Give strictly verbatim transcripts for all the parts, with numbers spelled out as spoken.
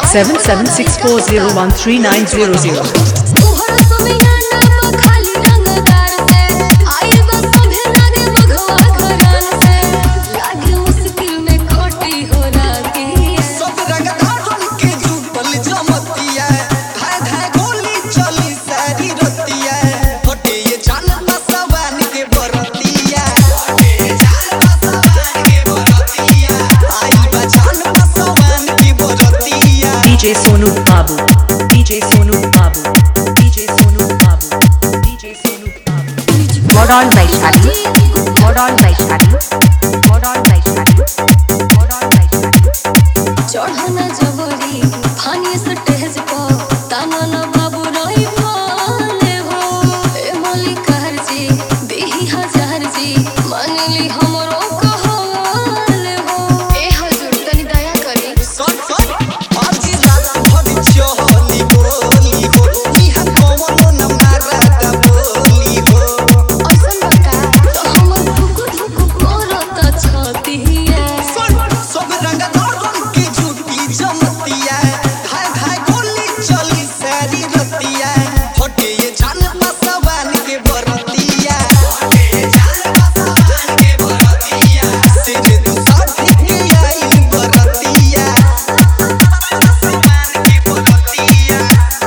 seven seven six four zero one three nine zero zero. D J Sonu Babu, D J Sonu Babu, D J Sonu Babu, D J Sonu Babu. Modern Vaishali, Modern Vaishali, Modern Vaishali, Modern Vaishali. चढ़ना जबरी Fani stage पर ताना न बाबू रही भाले हो ए मलिकार जी देही हजार जी मानली हमरो कहले हो ए हुजूर तनी दया करी सुन सुन आज दादा भरी चहली बोली हो इहा कौनो न मारता बोली हो ऐसन बका तो हमर धुक धुक करत छतिया सुन सब रंग धड़कन के झूठी जमतिया धाय धाय गोली चली सारी रतिया हटे ये जान पासवान के बरतिया हटे ये जान पासवान के बरतिया तेरे दुसाध के आई बरतिया पासवान के बरतिया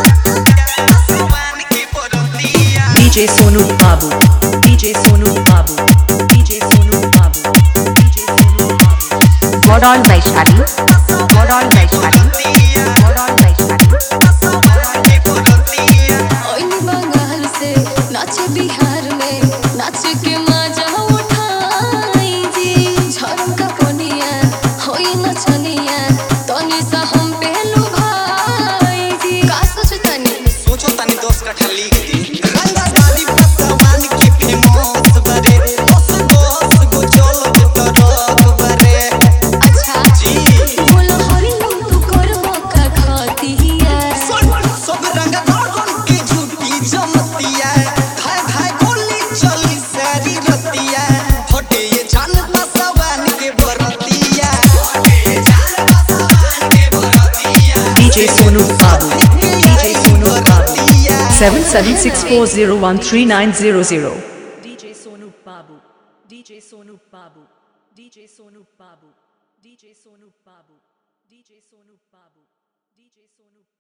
पासवान के बरतिया D J Sonu Babu, D J Sonu Babu, D J Sonu Babu, D J Sonu Babu. Modern Vaishali, Modern Vaishali, Modern Vaishali, Modern Vaishali. ओइनी बंगाल से नाचे बिहार में नाच के मजा उठाई जी झरम का कोनिया होई नचनिया तनी सा हम पे लुभाई जी का सोचतनी सोचो तनी दस कट्ठा लिख दी रंगा दादी पासवान की फेमस बरे बस बस गो चलो तो रख बरे अच्छा जी बोलो हरी तू करबो का खतिया सुन सब रंग धड़कन के झूठी जमतिया धाय धाय गोली चली सारी रतिया हटे ये जान पासवान के बरतिया हटे ये जान पासवान के बरतिया D J Sonu Babu, D J Sonu Babu. seven seven six four zero one three nine zero zero. D J Sonu Babu, D J Sonu Babu, D J Sonu Babu, D J Sonu Babu, D J Sonu Babu, D J Sonu